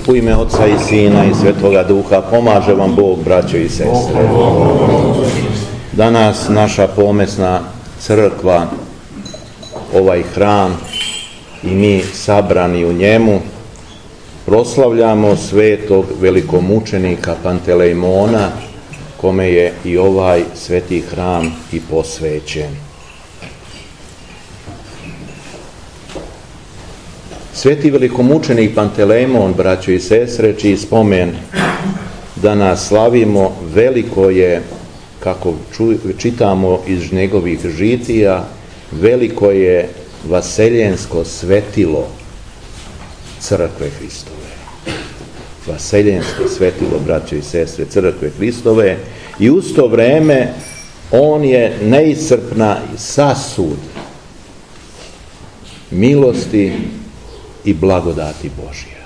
U ime Oca i Sina i Svetoga Duha pomaže vam Bog, braćo i sestre. Danas naša pomesna crkva, ovaj hram i mi sabrani u njemu proslavljamo svetog velikomučenika Pantelejmona, kome je i ovaj sveti hram i posvećen. Sveti velikomučenik Pantelejmon, braćo i sestre, čiji spomen danas slavimo, veliko je, kako čitamo iz njegovih žitija, veliko je vaseljensko svetilo crkve Hristove. Vaseljensko svetilo, braćo i sestre, crkve Hristove, i uz to vreme on je neiscrpna sasud milosti i blagodati Božje.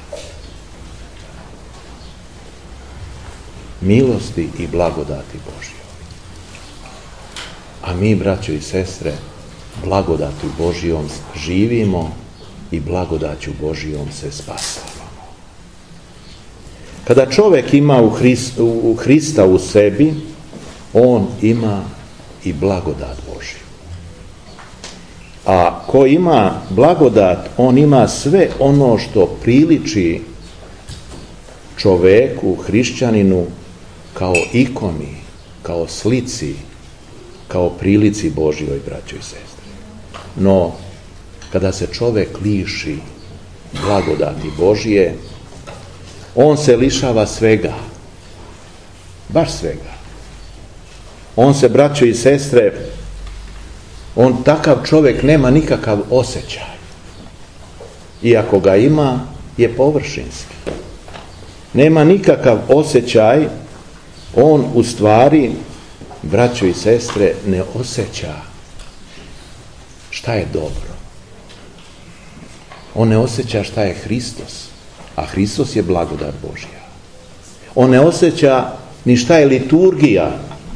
Milosti i blagodati Božje. A mi, braćo i sestre, blagodati Božjom živimo i blagodaću Božjom se spasavamo. Kada čovjek ima u Hrista u sebi, on ima i blagodat Božju. A ko ima blagodat, on ima sve ono što priliči čoveku, hrišćaninu, kao ikoni, kao slici, kao prilici Božjoj, braćo i sestre. No, kada se čovek liši blagodati Božje, on se lišava svega, baš svega. On se, braćo i sestre, on takav čovjek nema nikakav osjećaj. Iako ga ima, je površinski. Nema nikakav osjećaj, on u stvari, braćo i sestre, ne osjeća šta je dobro. On ne osjeća šta je Hristos, a Hristos je blagodat Božja. On ne osjeća ni šta je liturgija,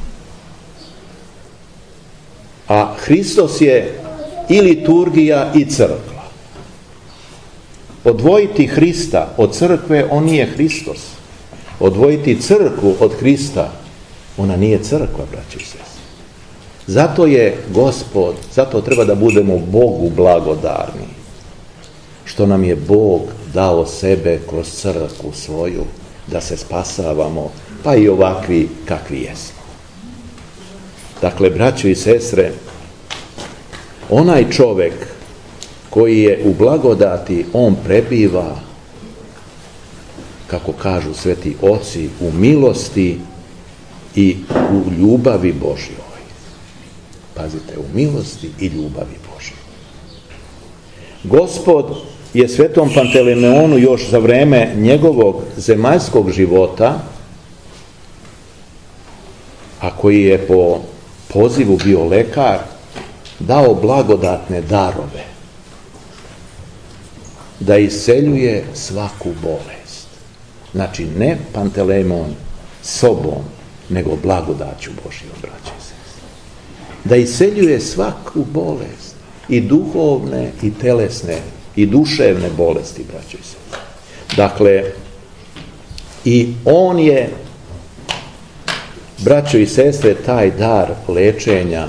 a Hristos je i liturgija i crkva. Odvojiti Hrista od crkve, on nije Hristos. Odvojiti crkvu od Hrista, ona nije crkva, braći i sestre. Zato je Gospod, zato treba da budemo Bogu blagodarni, što nam je Bog dao sebe kroz crkvu svoju, da se spasavamo, pa i ovakvi kakvi jesmo. Dakle, braćo i sestre, onaj čovjek koji je u blagodati, on prebiva, kako kažu sveti oci, u milosti i u ljubavi Božjoj. Pazite, u milosti i ljubavi Božjoj. Gospod je svetom Pantelejmonu još za vreme njegovog zemaljskog života, a koji je po pozivu bio lekar, dao blagodatne darove da isceljuje svaku bolest. Znači, ne Pantelejmon sobom, nego blagodaću Božjom, braće i sestre. Da isceljuje svaku bolest, i duhovne, i telesne, i duševne bolesti, braće i sestre. Dakle, i on je, braćo i sestre, taj dar lečenja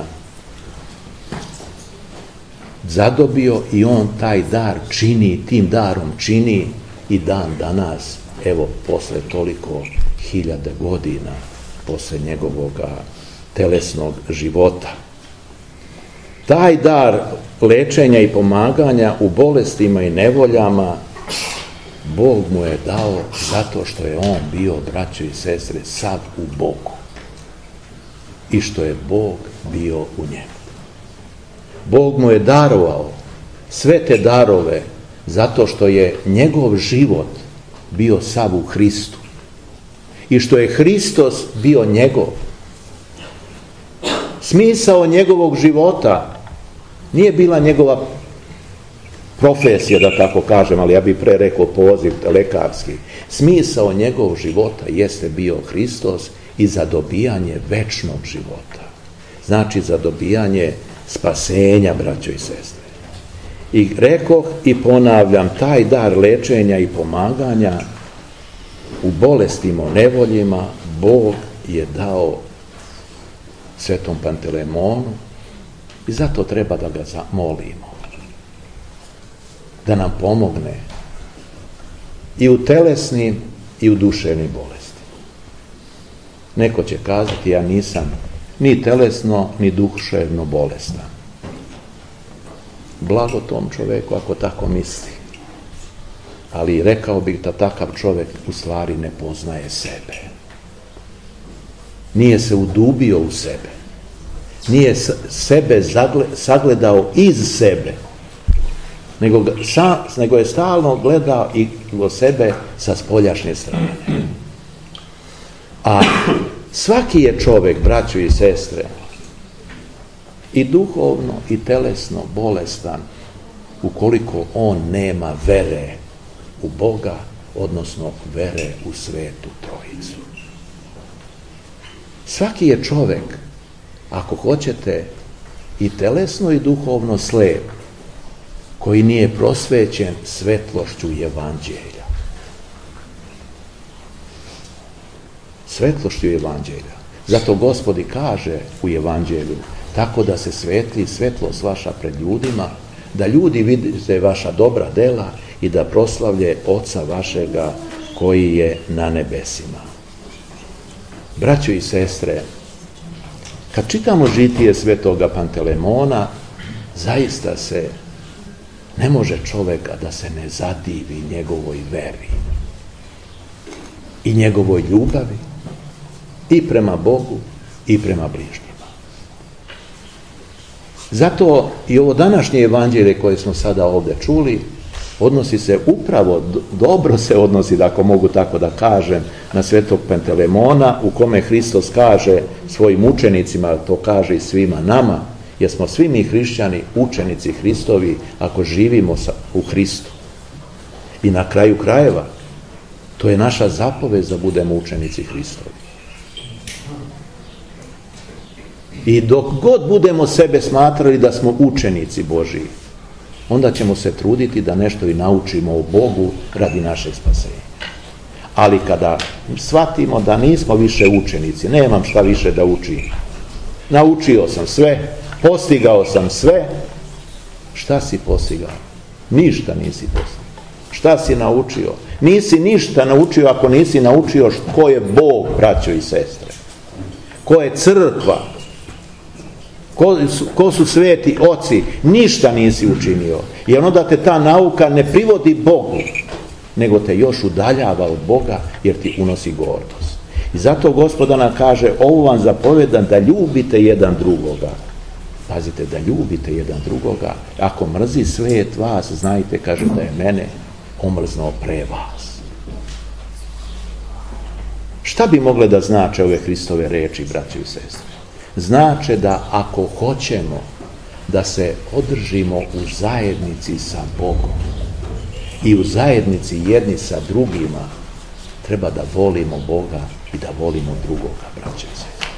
zadobio i on taj dar čini, tim darom čini i dan danas, evo, posle toliko hiljada godina, posle njegovoga telesnog života. Taj dar lečenja i pomaganja u bolestima i nevoljama Bog mu je dao zato što je on bio, braćo i sestre, sav u Bogu. I što je Bog bio u njemu. Bog mu je darovao sve te darove zato što je njegov život bio sav u Hristu. I što je Hristos bio njegov. Smisao njegovog života nije bila njegova profesija, da tako kažem, ali ja bih pre rekao poziv lekarski. Smisao njegovog života jeste bio Hristos i za dobijanje večnog života. Znači za dobijanje spasenja, braćo i sestre. I rekoh i ponavljam, taj dar lečenja i pomaganja u bolestima, u nevoljima, Bog je dao Svetom Pantelemonu i zato treba da ga molimo. Da nam pomogne i u telesnim i u duševnim bolestima. Neko će kazati, ja nisam ni telesno, ni duševno bolestan. Blago tom čoveku ako tako misli. Ali rekao bih da takav čovjek u stvari ne poznaje sebe. Nije se udubio u sebe. Nije sebe sagledao iz sebe. Nego je stalno gledao i o sebe sa spoljašnje strane. A svaki je čovjek, braćo i sestre, i duhovno i telesno bolestan ukoliko on nema vere u Boga, odnosno vere u Svetu Trojicu. Svaki je čovjek, ako hoćete, i telesno i duhovno slep, koji nije prosvećen svetlošću Evanđelja. Svetlošću Evanđelja. Zato Gospod kaže u Evanđelju, tako da se svetli svetlost vaša pred ljudima, da ljudi vide vaša dobra dela i da proslavlje Oca vašega koji je na nebesima. Braćo i sestre, kad čitamo žitije Svetoga Pantelemona, zaista se ne može čovjeka da se ne zadivi njegovoj veri i njegovoj ljubavi i prema Bogu i prema bližnjima. Zato i ovo današnje evanđelje koje smo sada ovdje čuli odnosi se upravo, dobro se odnosi, ako mogu tako da kažem, na Svetog Pantelemona, u kome Hristos kaže svojim učenicima, to kaže i svima nama, jer smo svi mi hrišćani učenici Hristovi ako živimo u Hristu. I na kraju krajeva, to je naša zapovest da budemo učenici Hristovi. I dok god budemo sebe smatrali da smo učenici Božiji, onda ćemo se truditi da nešto i naučimo o Bogu radi našeg spasenja. Ali kada shvatimo da nismo više učenici, nemam šta više da učim, naučio sam sve, postigao sam sve, šta si postigao? Ništa nisi postigao. Šta si naučio? Nisi ništa naučio ako nisi naučio ko je Bog, braćo i sestre. Ko je crkva? Ko su sveti oci? Ništa nisi učinio. Jer onda te ta nauka ne privodi Bogu, nego te još udaljava od Boga jer ti unosi gordost. I zato Gospoda nam kaže, ovo vam zapovedam da ljubite jedan drugoga. Pazite, da ljubite jedan drugoga. Ako mrzi svet vas, znajte, kaže, da je mene omrznuo pre vas. Šta bi mogle da znače ove Hristove reči, braćo i sestre? Znače da ako hoćemo da se održimo u zajednici sa Bogom i u zajednici jedni sa drugima, treba da volimo Boga i da volimo drugoga, braćo i sestre.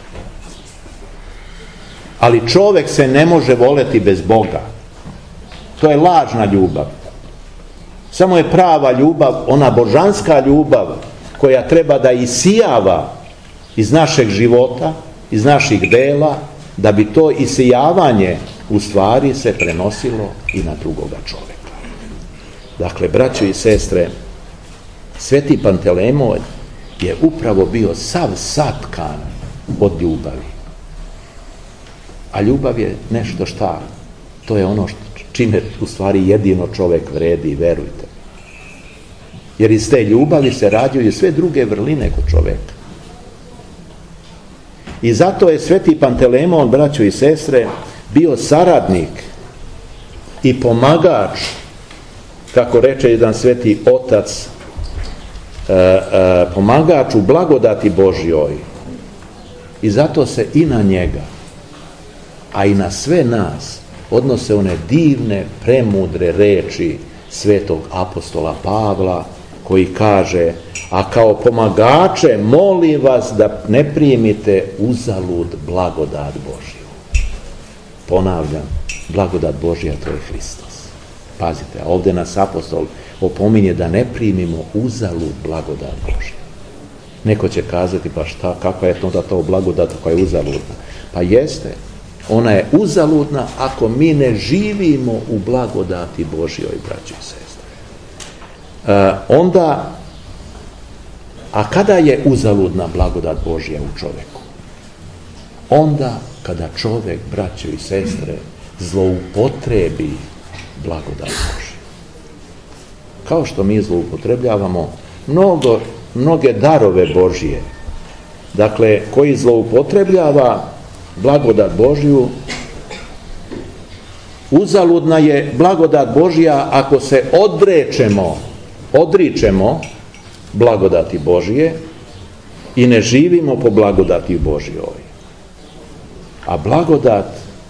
Ali čovjek se ne može voleti bez Boga. To je lažna ljubav. Samo je prava ljubav, ona božanska ljubav koja treba da isijava iz našeg života, iz naših dela, da bi to isijavanje u stvari se prenosilo i na drugoga čovjeka. Dakle, braćo i sestre, Sveti Pantelemon je upravo bio sav satkan od ljubavi. A ljubav je nešto šta? To je ono čime u stvari jedino čovjek vredi, verujte. Jer iz te ljubavi se rađaju sve druge vrline kod čovjeka. I zato je Sveti Pantelemon, braćo i sestre, bio saradnik i pomagač, kako reče jedan sveti otac, pomagač u blagodati Božjoj. I zato se i na njega, a i na sve nas, odnose one divne, premudre reči svetog apostola Pavla, koji kaže, a kao pomagače molim vas da ne primite uzalud blagodat Božju. Ponavljam, blagodat Božja, to je Hristos. Pazite, a ovdje nas apostol opominje da ne primimo uzalud blagodat Božju. Neko će kazati, pa šta, kakva je onda to blagodat koja je uzaludna? Pa jeste, ona je uzaludna ako mi ne živimo u blagodati Božjoj, braći i sestre. A kada je uzaludna blagodat Božja u čovjeku? Onda kada čovjek, braćo i sestre, zloupotrebi blagodat Božju. Kao što mi zloupotrebljavamo mnoge darove Božje. Dakle, koji zloupotrebljava blagodat Božju, uzaludna je blagodat Božja ako se odričemo blagodati Božje i ne živimo po blagodati Božjoj. A blagodat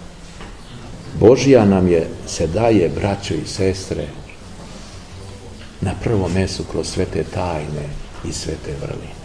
Božja nam se daje, braćo i sestre, na prvom mjestu kroz svete tajne i svete vrline.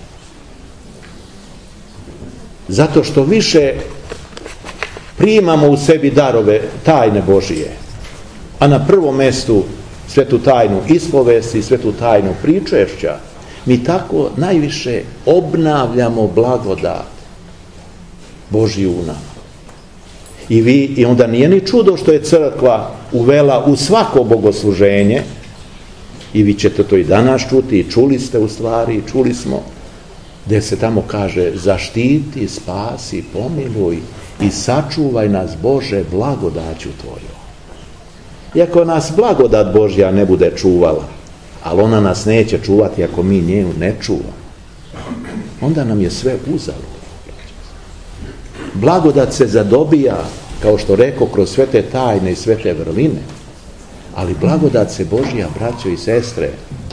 Zato što više primamo u sebi darove tajne Božije, a na prvom mjestu svetu tajnu ispovesti, svetu tajnu pričešća, mi tako najviše obnavljamo blagodat Božju u nama. I onda nije ni čudo što je crkva uvela u svako bogosluženje, i vi ćete to i danas čuti, i čuli ste u stvari, čuli smo, gdje se tamo kaže: zaštiti, spasi, pomiluj i sačuvaj nas, Bože, blagodaću Tvojom. Iako nas blagodat Božja ne bude čuvala, ali ona nas neće čuvati ako mi nju ne čuvamo, onda nam je sve uzaludno. Blagodat se zadobija, kao što rekao, kroz svete tajne i svete vrline, ali blagodat se Božja, braćo i sestre,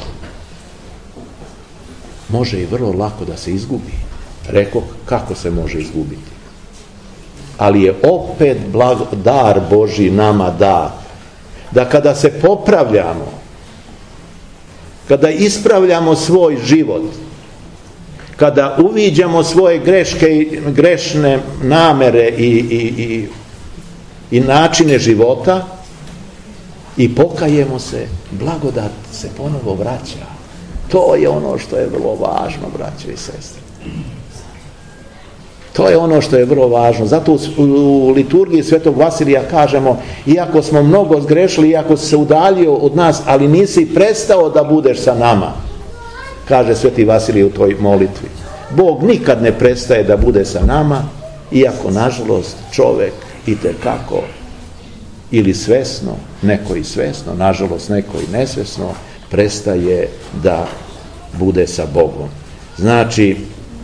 može i vrlo lako da se izgubi. Rekao, kako se može izgubiti? Ali je opet dar Božji nama dat, da kada se popravljamo, kada ispravljamo svoj život, kada uviđamo svoje greške i grešne namere i načine života i pokajemo se, blagodat se ponovo vraća. To je ono što je vrlo važno, braćo i sestre. To je ono što je vrlo važno. Zato u liturgiji Svetog Vasilija kažemo: iako smo mnogo zgrešili, iako si se udaljio od nas, ali nisi prestao da budeš sa nama, kaže Sveti Vasilij u toj molitvi. Bog nikad ne prestaje da bude sa nama, iako nažalost čovjek itekako, ili svesno, neko i svesno, nažalost neko i nesvesno, prestaje da bude sa Bogom. Znači,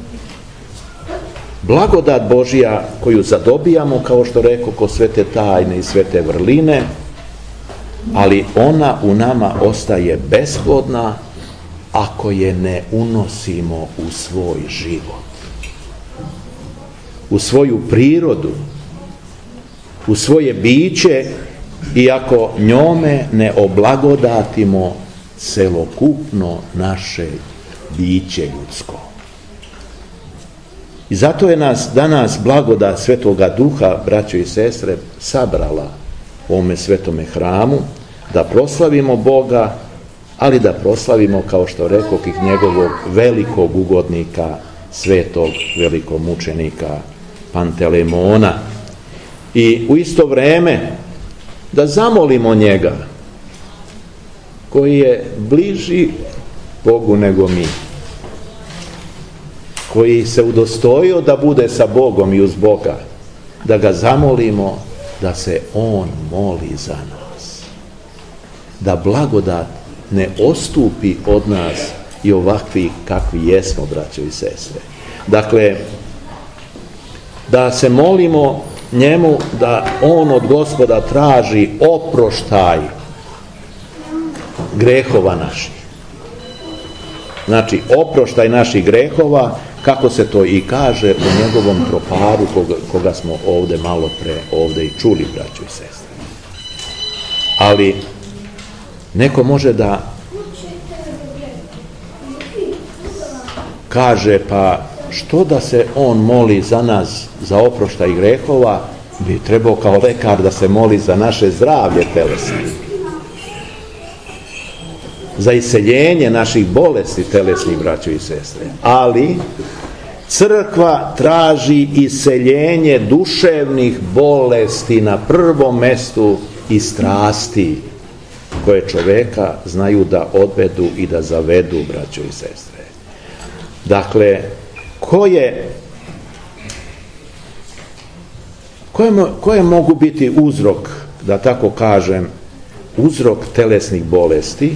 blagodat Božja koju zadobijamo, kao što rekao, ko svete tajne i svete vrline, ali ona u nama ostaje besplodna ako je ne unosimo u svoj život, u svoju prirodu, u svoje biće, i ako njome ne oblagodatimo celokupno naše biće ljudsko. I zato je nas danas blagodat Svetoga Duha, braćo i sestre, sabrala u ovome svetome hramu, da proslavimo Boga, ali da proslavimo, kao što rekao, i njegovog velikog ugodnika, svetog velikog mučenika Pantelemona. I u isto vrijeme da zamolimo njega, koji je bliži Bogu nego mi, koji se udostojio da bude sa Bogom i uz Boga, da ga zamolimo da se on moli za nas, da blagodat ne ostupi od nas i ovakvi kakvi jesmo, braćo i sestre. Dakle, da se molimo njemu da on od Gospoda traži oproštaj grehova naših. Znači, oproštaj naših grehova, kako se to i kaže u njegovom troparu, koga smo ovdje malo pre ovdje i čuli, braćo i sestre. Ali neko može da kaže: pa što da se on moli za nas, za oproštaj grehova, bi trebao kao lekar da se moli za naše zdravlje telesno. za iseljenje naših bolesti telesnih, braćo i sestre. Ali crkva traži iseljenje duševnih bolesti na prvom mestu i strasti koje čoveka znaju da odvedu i da zavedu, braćo i sestre. Dakle, koje mogu biti uzrok, da tako kažem, uzrok telesnih bolesti?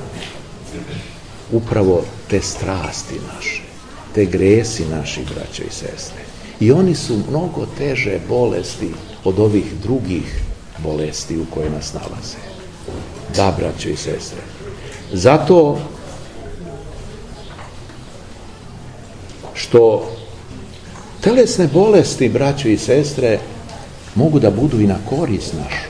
Upravo te strasti naše, te gresi naši, braćo i sestre. I oni su mnogo teže bolesti od ovih drugih bolesti u koje nas nalaze. Da, braćo i sestre. Zato što telesne bolesti, braćo i sestre, mogu da budu i na korist našu.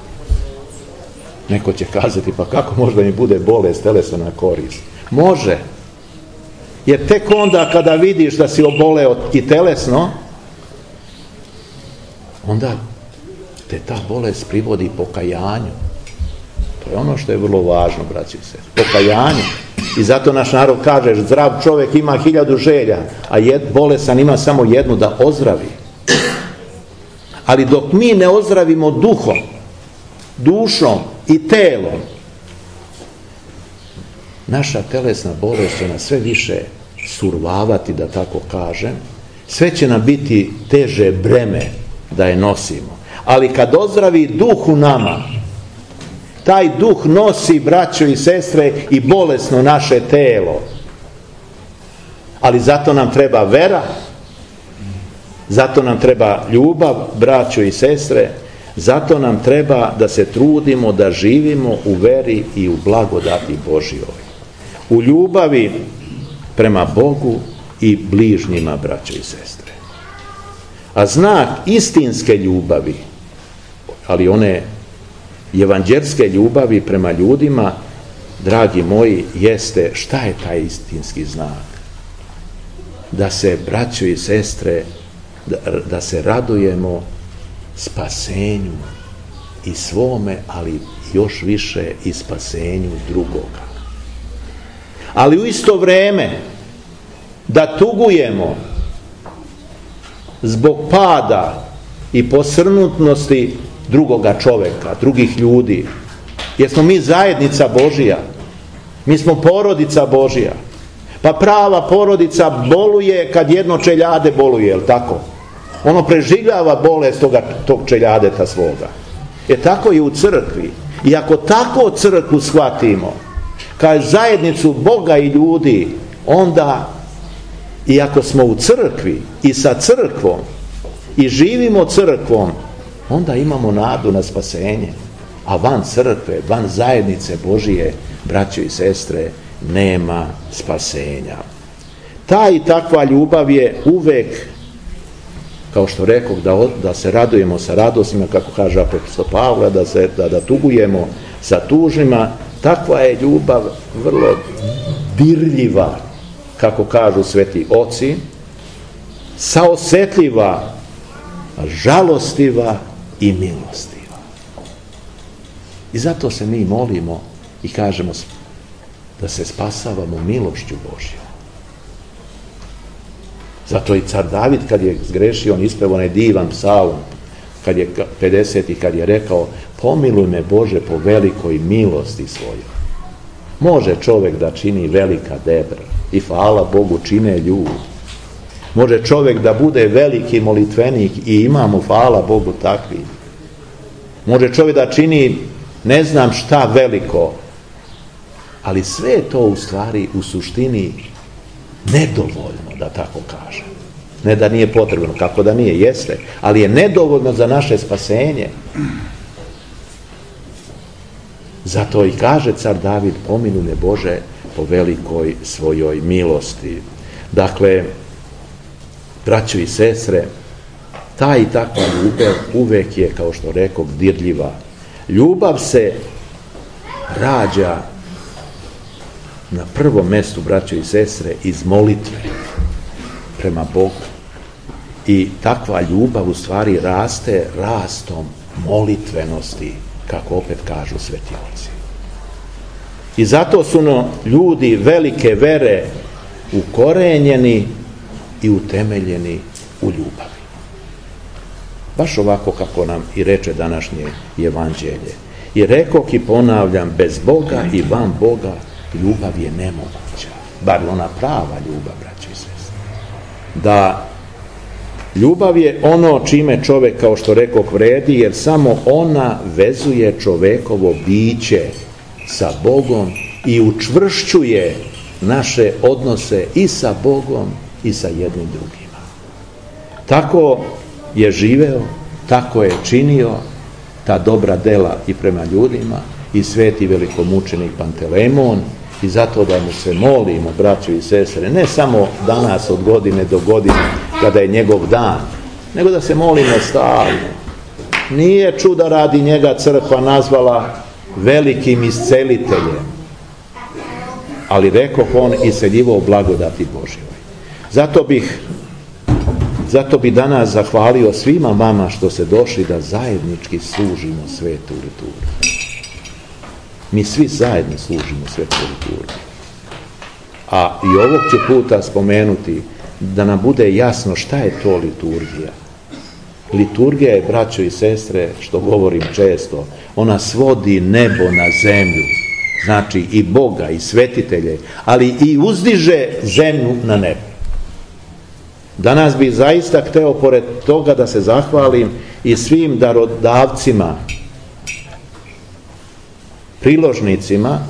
Neko će kazati, pa kako možda mi bude bolest telesna na korist? Može. Jer tek onda kada vidiš da si oboleo i telesno, onda te ta bolest privodi pokajanju. To je ono što je vrlo važno, braći i sestre. Pokajanju. I zato naš narod kaže, zdrav čovjek ima 1000 želja, a bolestan ima samo jednu, da ozdravi. Ali dok mi ne ozdravimo duhom, dušom i telom, naša telesna bolest će nas sve više survavati, da tako kažem. Sve će nam biti teže breme da je nosimo. Ali kad ozdravi duh u nama, taj duh nosi, braćo i sestre, i bolesno naše telo. Ali zato nam treba vera, zato nam treba ljubav, braćo i sestre, zato nam treba da se trudimo da živimo u veri i u blagodati Božjoj. U ljubavi prema Bogu i bližnjima, braćo i sestre. A znak istinske ljubavi, ali one evanđelske ljubavi prema ljudima, dragi moji, jeste, šta je taj istinski znak? Da se, braćo i sestre, da se radujemo spasenju i svome, ali još više i spasenju drugoga. Ali u isto vrijeme da tugujemo zbog pada i posrnutnosti drugoga čoveka, drugih ljudi. Jer smo mi zajednica Božija. Mi smo porodica Božija. Pa prava porodica boluje kad jedno čeljade boluje, jel tako? Ono preživljava bolest tog čeljadeta svoga. Tako je u crkvi. I ako tako crkvu shvatimo, kao zajednicu Boga i ljudi, onda, i ako smo u crkvi i sa crkvom i živimo crkvom, onda imamo nadu na spasenje. A van crkve, van zajednice Božije, braćo i sestre, nema spasenja. Ta i takva ljubav je uvek, kao što rekoh, da se radujemo sa radostima, kako kaže apostol Pavle, da tugujemo sa tužnima. Takva je ljubav vrlo dirljiva, kako kažu sveti oci, saosetljiva, žalostiva i milostiva. I zato se mi molimo i kažemo da se spasavamo milošću Božjom. Zato i car David, kad je zgrešio, on ispevao onaj divan psalm, kad je 50. kad je rekao, pomiluj me Bože po velikoj milosti svojoj. Može čovjek da čini velika debra i hvala Bogu čine ljudi. Može čovjek da bude veliki molitvenik i imamo, hvala Bogu, takvi. Može čovjek da čini ne znam šta veliko, ali sve je to u stvari u suštini nedovoljno, da tako kažem. Ne da nije potrebno, kako da nije, jeste, ali je nedovoljno za naše spasenje. Zato i kaže car David, pomiluj me Bože po velikoj svojoj milosti. Dakle, braćo i sestre, ta i takva ljubav uvek je, kao što rekoh, dirljiva. Ljubav se rađa na prvom mjestu, braćo i sestre, iz molitve prema Bogu. I takva ljubav u stvari raste rastom molitvenosti, kako opet kažu sveti oci. I zato su ljudi velike vere ukorenjeni i utemeljeni u ljubavi. Baš ovako kako nam i reče današnje evanđelje. I rekoh i ponavljam, bez Boga i van Boga ljubav je nemoguća. Bar ona prava ljubav, braće i sestre. Da ljubav je ono čime čovjek, kao što rekoh, vredi, jer samo ona vezuje čovekovo biće sa Bogom i učvršćuje naše odnose i sa Bogom i sa jednim drugima. Tako je živeo, tako je činio ta dobra dela i prema ljudima i sveti velikomučenik Pantelemon, i zato da mu se molimo, braćo i sestre, ne samo danas od godine do godine kada je njegov dan, nego da se molimo stalno. Nije čuda radi njega crkva nazvala velikim isceliteljem, ali rekoh, on iseljivo blagodati Božjoj. Zato bi danas zahvalio svima vama što ste došli da zajednički služimo svetu liturgiju. Mi svi zajedno služimo svetu liturgiju. A i ovog ću puta spomenuti da nam bude jasno šta je to liturgija. Liturgija je, braćo i sestre, što govorim često, ona svodi nebo na zemlju, znači i Boga i svetitelje, ali i uzdiže zemlju na nebo. Danas bih zaista hteo pored toga da se zahvalim i svim darodavcima, priložnicima,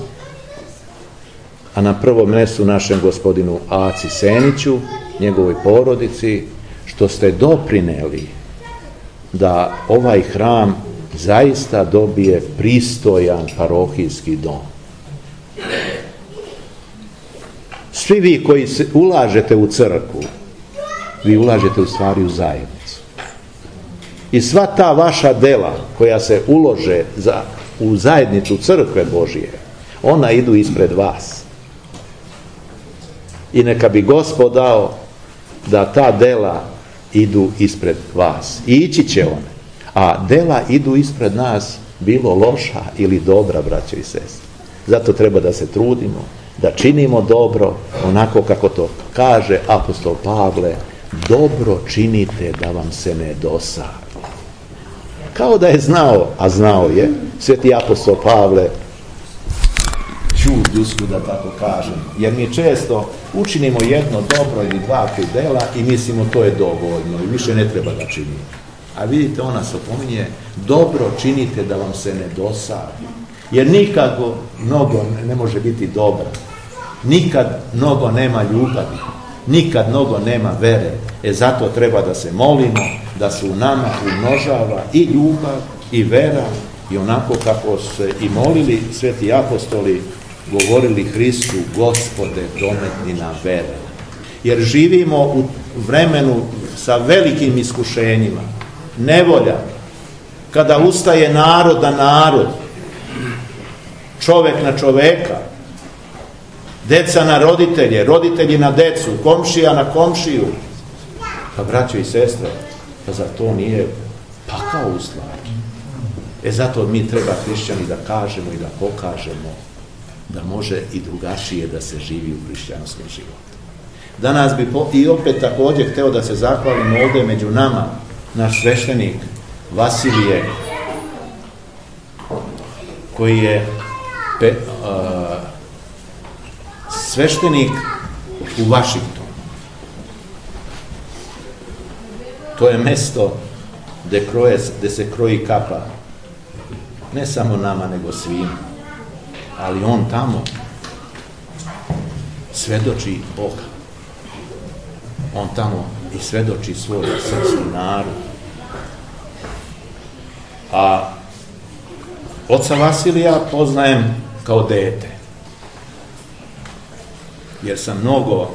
a na prvom mjestu našem gospodinu Aci Seniću, njegovoj porodici, što ste doprineli da ovaj hram zaista dobije pristojan parohijski dom. Svi vi koji ulažete u crkvu, vi ulažete u stvari u zajednicu. I sva ta vaša dela koja se ulože u zajednicu crkve Božije, ona idu ispred vas. I neka bi Gospod dao da ta dela idu ispred vas. I ići će one. A dela idu ispred nas, bilo loša ili dobra, braćo i sestre. Zato treba da se trudimo, da činimo dobro, onako kako to kaže apostol Pavle, dobro činite da vam se ne dosadi. Kao da je znao, a znao je, sveti apostol Pavle, čud ljusku da tako kažem, jer mi često učinimo jedno dobro ili dva dela i mislimo to je dovoljno i više ne treba da činimo. A vidite, ona se opominje, dobro činite da vam se ne dosadi. Jer nikako mnogo ne može biti dobro. Nikad mnogo nema ljubavi. Nikad mnogo nema vere. Zato treba da se molimo, da se u nama umnožava i ljubav i vera i onako kako se i molili sveti apostoli, govorili Hristu, Gospode, dometni nam vere. Jer živimo u vremenu sa velikim iskušenjima, nevolja, kada ustaje narod na narod, čovek na čoveka, deca na roditelje, roditelji na decu, komšija na komšiju. Pa braćo i sestre, pa za to nije pakao u stvari. Zato mi treba hrišćani da kažemo i da pokažemo da može i drugačije da se živi u hrišćanskom životu. Danas bi i opet također hteo da se zahvalim ovdje među nama naš sveštenik Vasilije, koji je sveštenik u Vašingtonu. To je mesto gde se kroji kapa ne samo nama nego svima, ali on tamo svedoči Boga. On tamo i svedoči svoj srpski narod. A oca Vasilija poznajem kao dete, jer sam mnogo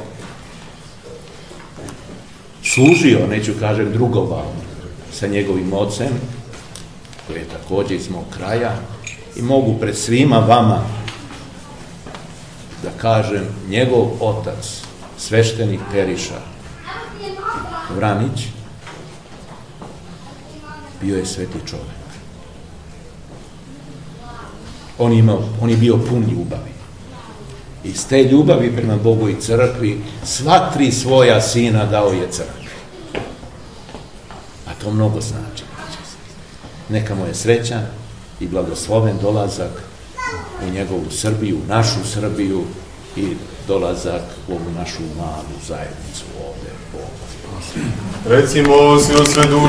služio, neću kažem drugovao, sa njegovim ocem, koji je također iz mog kraja, i mogu pred svima vama da kažem, njegov otac, sveštenik Periša Vranić, bio je sveti čovjek. On je bio pun ljubavi. Iz te ljubavi prema Bogu i crkvi sva 3 svoja sina dao je crkvi. A to mnogo znači. Neka mu je srećan i blagosloven dolazak u njegovu Srbiju, našu Srbiju i dolazak u ovu našu malu zajednicu ovdje. Recimo, si od sve duše.